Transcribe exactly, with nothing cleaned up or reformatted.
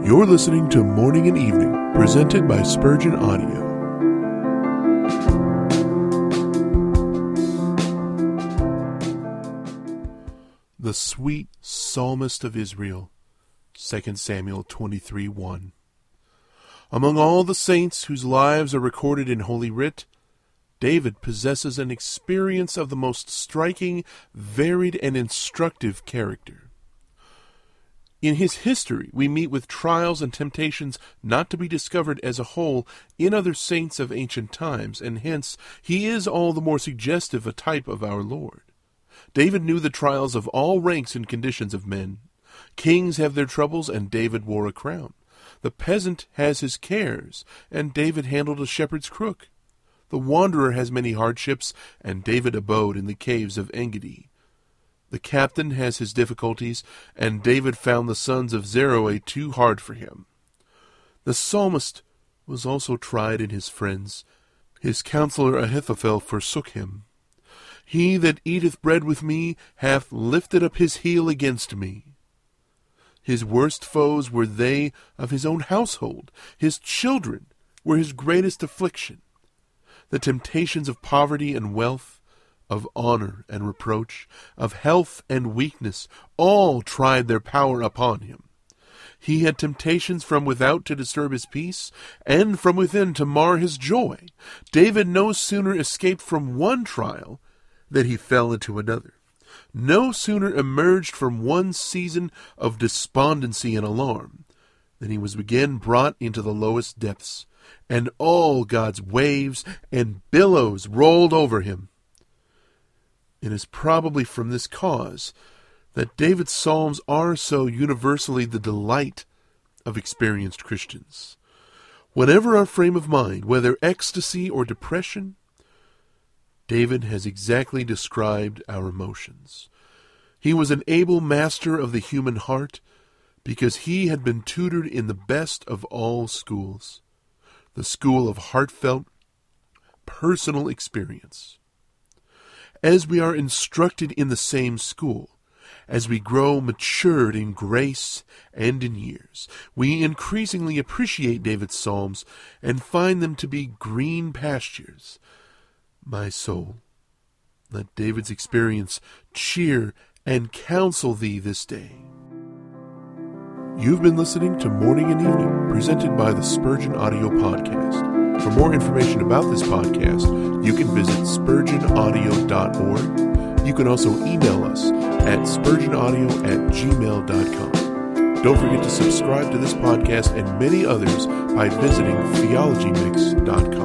You're listening to Morning and Evening, presented by Spurgeon Audio. The Sweet Psalmist of Israel, Second Samuel twenty-three one. Among all the saints whose lives are recorded in Holy Writ, David possesses an experience of the most striking, varied, and instructive character. In his history, we meet with trials and temptations not to be discovered as a whole in other saints of ancient times, and hence he is all the more suggestive a type of our Lord. David knew the trials of all ranks and conditions of men. Kings have their troubles, and David wore a crown. The peasant has his cares, and David handled a shepherd's crook. The wanderer has many hardships, and David abode in the caves of En-gedi. The captain has his difficulties, and David found the sons of Zeruiah too hard for him. The psalmist was also tried in his friends. His counselor Ahithophel forsook him. He that eateth bread with me hath lifted up his heel against me. His worst foes were they of his own household. His children were his greatest affliction. The temptations of poverty and wealth, of honor and reproach, of health and weakness, all tried their power upon him. He had temptations from without to disturb his peace, and from within to mar his joy. David no sooner escaped from one trial than he fell into another. No sooner emerged from one season of despondency and alarm than he was again brought into the lowest depths, and all God's waves and billows rolled over him. It is probably from this cause that David's psalms are so universally the delight of experienced Christians. Whatever our frame of mind, whether ecstasy or depression, David has exactly described our emotions. He was an able master of the human heart because he had been tutored in the best of all schools, the school of heartfelt, personal experience. As we are instructed in the same school, as we grow matured in grace and in years, we increasingly appreciate David's psalms and find them to be green pastures. My soul, let David's experience cheer and counsel thee this day. You've been listening to Morning and Evening, presented by the Spurgeon Audio Podcast. For more information about this podcast, you can visit spurgeon audio dot org. You can also email us at spurgeonaudio at gmail dot com. Don't forget to subscribe to this podcast and many others by visiting theology mix dot com.